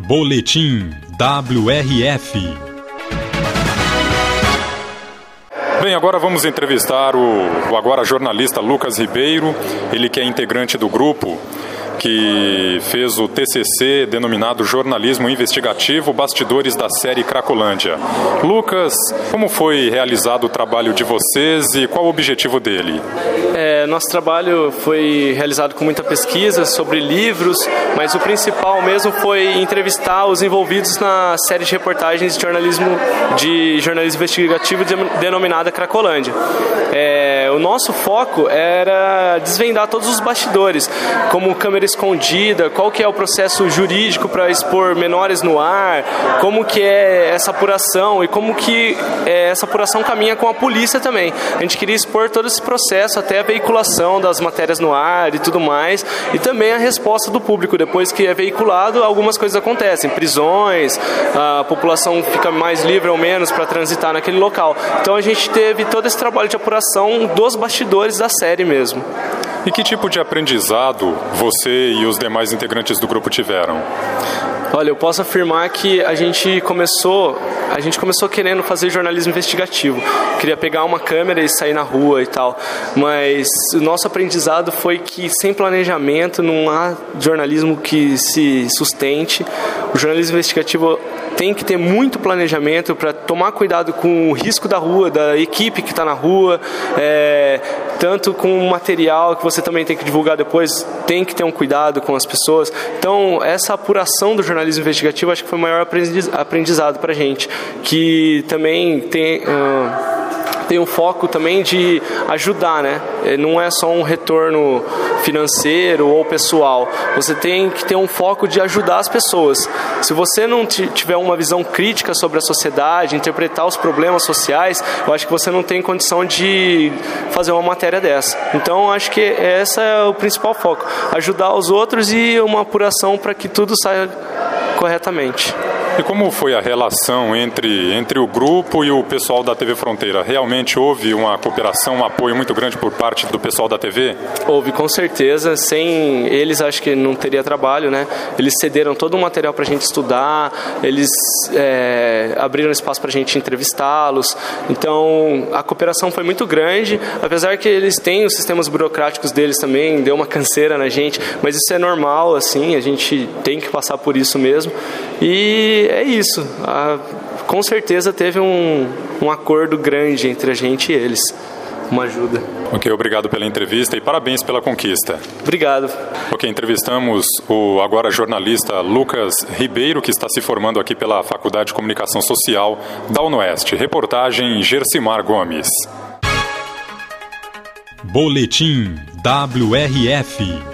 Boletim WRF. Bem, agora vamos entrevistar o agora jornalista Lucas Ribeiro, ele que é integrante do grupo que fez o TCC denominado Jornalismo Investigativo, Bastidores da série Cracolândia. Lucas, como foi realizado o trabalho de vocês e qual o objetivo dele? Nosso trabalho foi realizado com muita pesquisa sobre livros, mas o principal mesmo foi entrevistar os envolvidos na série de reportagens de jornalismo investigativo denominada Cracolândia. O nosso foco era desvendar todos os bastidores, como câmera escondida, qual que é o processo jurídico para expor menores no ar, como que é essa apuração e como que essa apuração caminha com a polícia também. A gente queria expor todo esse processo, até a veiculação das matérias no ar e tudo mais, e também a resposta do público. Depois que é veiculado, algumas coisas acontecem, prisões, a população fica mais livre ou menos para transitar naquele local. Então a gente teve todo esse trabalho de apuração dos bastidores da série mesmo. E que tipo de aprendizado você e os demais integrantes do grupo tiveram? Olha, eu posso afirmar que a gente começou querendo fazer jornalismo investigativo. Queria pegar uma câmera e sair na rua e tal. Mas o nosso aprendizado foi que sem planejamento não há jornalismo que se sustente. O jornalismo investigativo tem que ter muito planejamento para tomar cuidado com o risco da rua, da equipe que está na rua, tanto com o material que você também tem que divulgar depois, tem que ter um cuidado com as pessoas. Então, essa apuração do jornalismo investigativo acho que foi o maior aprendizado para a gente, que também tem um foco também de ajudar, né? Não é só um retorno financeiro ou pessoal. Você tem que ter um foco de ajudar as pessoas. Se você não tiver uma visão crítica sobre a sociedade, interpretar os problemas sociais, eu acho que você não tem condição de fazer uma matéria dessa. Então, acho que esse é o principal foco. Ajudar os outros e uma apuração para que tudo saia corretamente. E como foi a relação entre o grupo e o pessoal da TV Fronteira? Realmente houve uma cooperação, um apoio muito grande por parte do pessoal da TV? Houve, com certeza. Sem eles, acho que não teria trabalho, né? Eles cederam todo o material para a gente estudar, eles abriram espaço para a gente entrevistá-los. Então, a cooperação foi muito grande, apesar que eles têm os sistemas burocráticos deles também, deu uma canseira na gente, mas isso é normal, assim, a gente tem que passar por isso mesmo. E é isso. Com certeza teve um acordo grande entre a gente e eles. Uma ajuda. Ok, obrigado pela entrevista e parabéns pela conquista. Obrigado. Ok, entrevistamos o agora jornalista Lucas Ribeiro, que está se formando aqui pela Faculdade de Comunicação Social da UniOeste. Reportagem Gersimar Gomes. Boletim WRF.